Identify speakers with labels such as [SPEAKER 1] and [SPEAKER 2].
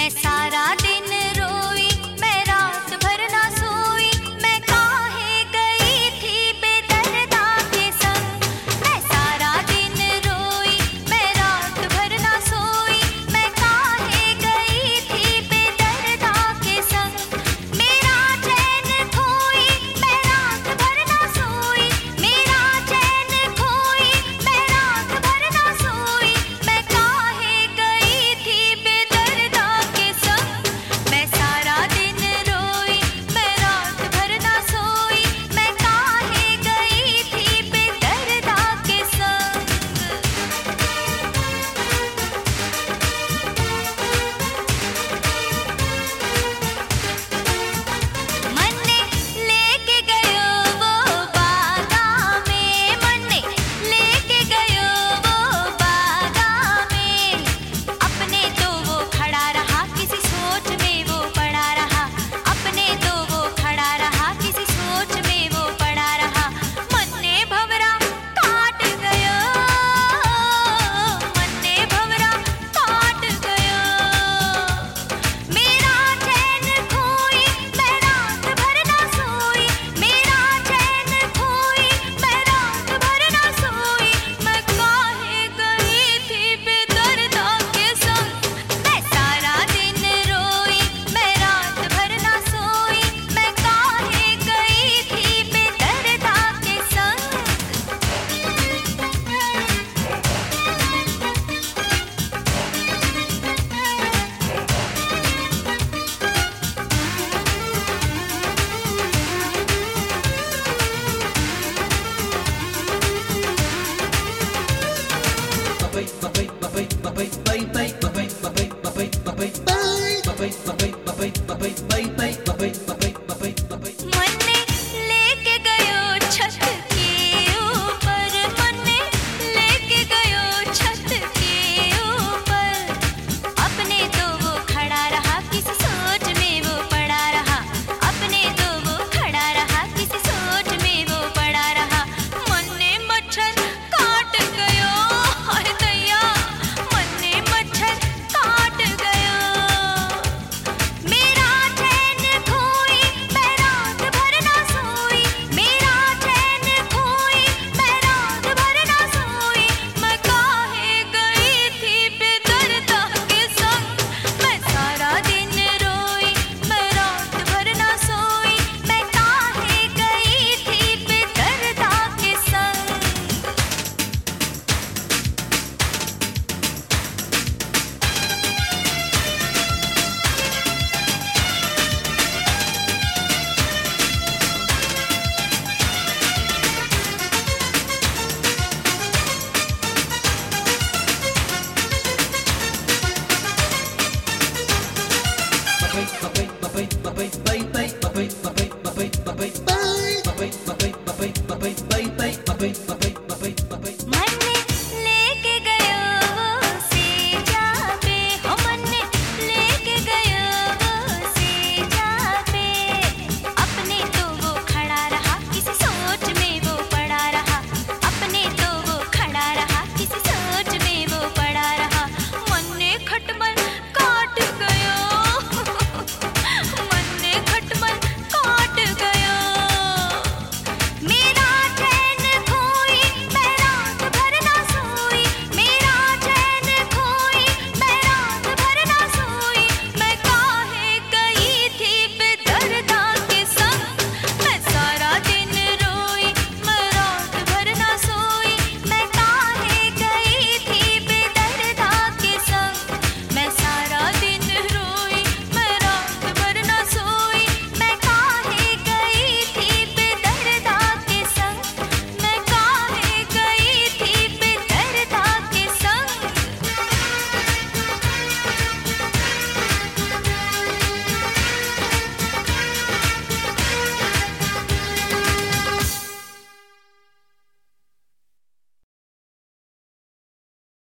[SPEAKER 1] मैं सारा दिन रोई, मैं रात भर ना सोई, मैं काहे गई थी बेदर्दा के संग। मैं सारा दिन रोई, मैं रात भर ना सोई, मैं काहे गई थी बेदर्दा के संग। मेरा चैन खोई, मैं रात भर ना सोई, मेरा चैन खोई, मैं रात भर ना सोई, मैं काहे गई थी बेदर्दा के संग। मैं सारा दिन रोई, मैं रात भर ना सोई, मैं काहे गई थी बेदर्दा के संग। मन्ने लेके गयो वो बागा में, मन्ने लेके गयो वो बागा में। अपने तो वो खड़ा रहा, किसी सोच में वो पड़ा रहा, अपने तो वो खड़ा रहा, किसी सोच में वो पड़ा रहा। मन्ने भंवरा काट गयो, मन्ने भंवरा काट गयो। मेरा चैन खोई, मैं रात भर ना सोई, मेरा चैन खोई, मैं रात भर ना सोई, मैं काहे गई थी बेदर्दा के संग। मैं सारा दिन रोई, मैं रात भर ना सोई, मैं काहे गई थी बेदर्दा के संग।
[SPEAKER 2] Bye.